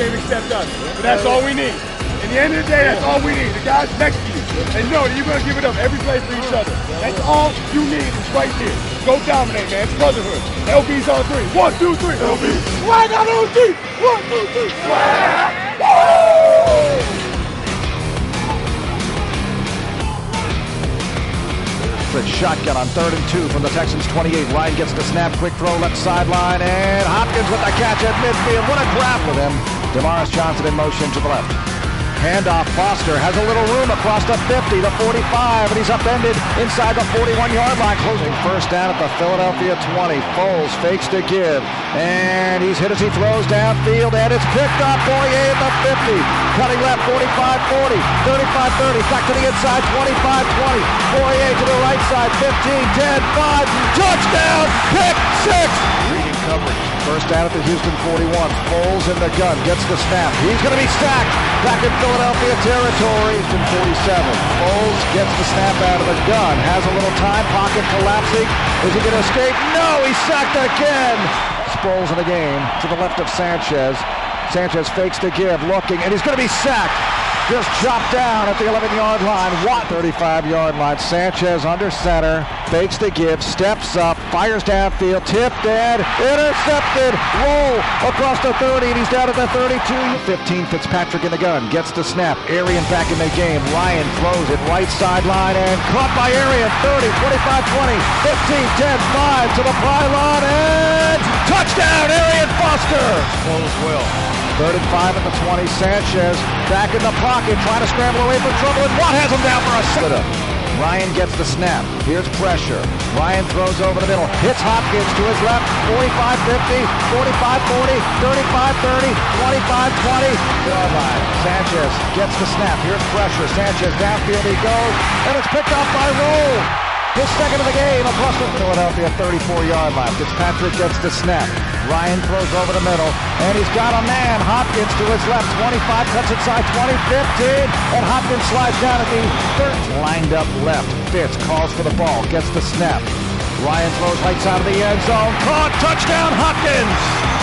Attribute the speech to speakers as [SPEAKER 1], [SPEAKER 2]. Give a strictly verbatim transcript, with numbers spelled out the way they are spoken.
[SPEAKER 1] game except us. But that's all we need. In the end of the day, that's all we need. The guys next to you. And know that you're going to give it up every play for each other. That's all you need is right here. Go dominate, man. It's brotherhood. L B's on three. One, two, three. L B. Swag on O G. One, two, three. Swag.
[SPEAKER 2] Woo! Shotgun on third and two from the Texans twenty-eight. Ryan gets the snap. Quick throw left sideline. And Hopkins with the catch at midfield. What a grab with him. Demarcus Johnson in motion to the left. Handoff, Foster has a little room across the fifty, the forty-five, and he's upended inside the forty-one-yard line. Closing first down at the Philadelphia twenty. Foles fakes to give, and he's hit as he throws downfield, and it's picked up. Boye at the fifty, cutting left, forty-five forty, thirty-five thirty, back to the inside, twenty-five twenty. Boye to the right side, fifteen ten, five, touchdown, pick six. Reading coverage. First down at the Houston forty-one. Foles in the gun, gets the snap. He's going to be sacked. Back in Philadelphia territory. Houston forty-seven. Foles gets the snap out of the gun. Has a little time. Pocket collapsing. Is he going to escape? No, he's sacked again. Sproles in the game to the left of Sanchez. Sanchez fakes to give, looking, and he's going to be sacked. Just chopped down at the eleven-yard line. What? thirty-five-yard line. Sanchez under center. Fakes to give. Steps up. Fires downfield. Tipped dead. Intercepted. Roll across the thirty, and he's down at the thirty-two. fifteen. Fitzpatrick in the gun. Gets the snap. Arian back in the game. Ryan throws it right sideline and caught by Arian. thirty, twenty-five twenty, fifteen ten, five to the pylon, and touchdown, Arian Foster.
[SPEAKER 1] Close well.
[SPEAKER 2] Third and five at the twenty. Sanchez back in the pocket, trying to scramble away from trouble, and Watt has him down for a set. Ryan gets the snap. Here's pressure. Ryan throws over the middle, hits Hopkins to his left, forty-five fifty, forty-five forty, thirty-five thirty, twenty-five twenty. Yard line. Sanchez gets the snap. Here's pressure. Sanchez downfield he goes, and it's picked up by Roll. His second of the game across the Philadelphia thirty-four-yard line. Fitzpatrick gets the snap. Ryan throws over the middle, and he's got a man. Hopkins to his left, twenty-five, cuts inside, twenty, fifteen, and Hopkins slides down at the third. Lined up left. Fitz calls for the ball, gets the snap. Ryan throws right side of the end zone. Caught, touchdown, Hopkins!